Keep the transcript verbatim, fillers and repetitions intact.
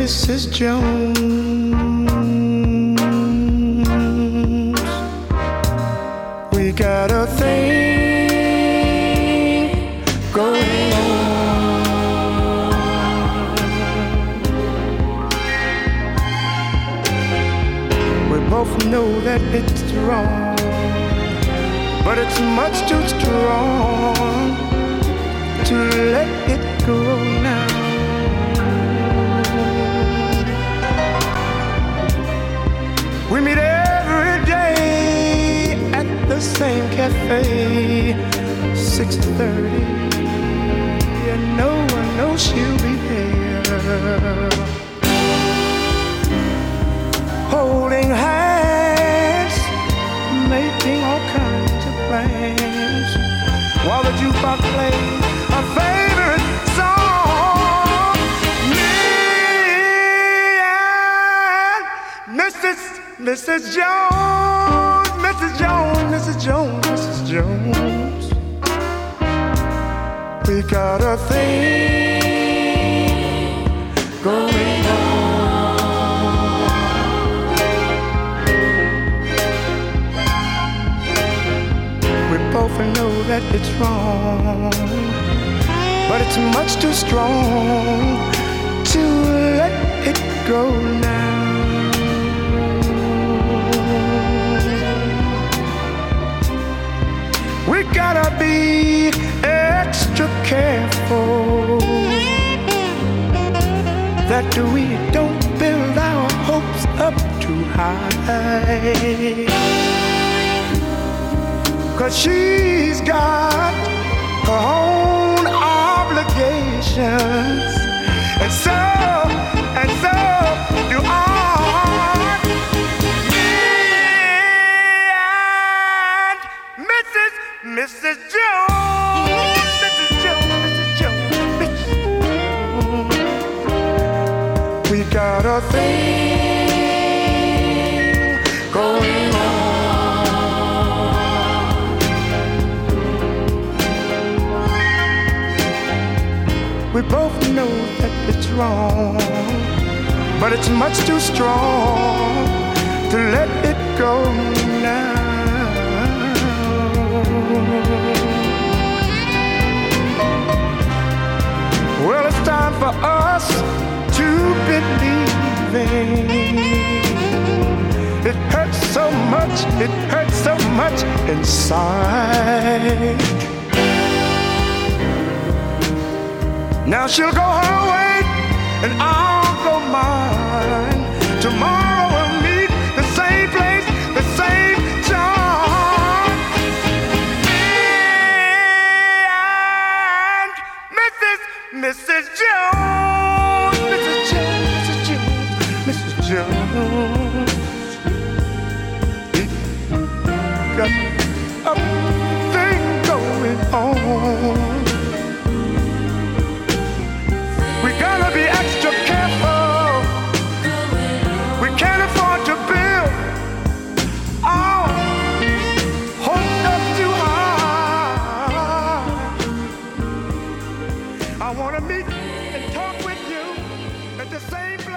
Missus Jones. We got a thing going on. We both know that it's wrong, but it's much too strong to let it go now. We meet every day at the same cafe, six thirty, and no one knows she'll be there. Holding hands, making all kinds of plans, while the jukebox plays our favorite song. Me and Missus Missus Jones, Missus Jones, Missus Jones, Missus Jones. We got a thing going on. We both know that it's wrong, but it's much too strong to let it go now. We gotta be extra careful that we don't build our hopes up too high, 'cause she's got her own obligations, and so, and so do I. Missus Jones, Missus Jones, Missus Jones, Missus Jones. We got a thing going on. We both know that it's wrong, but it's much too strong to let it go now. Well, it's time for us to believe in. It hurts so much, it hurts so much inside. Now she'll go her way and I'll go mine. Tomorrow we'll meet the same place, the same time. Missus Jones, Missus Jones, Missus Jones, Missus Jones. We got a thing going on. We gotta be extra careful. We can't afford to build our hopes up too high. I wanna meet and talk with you at the same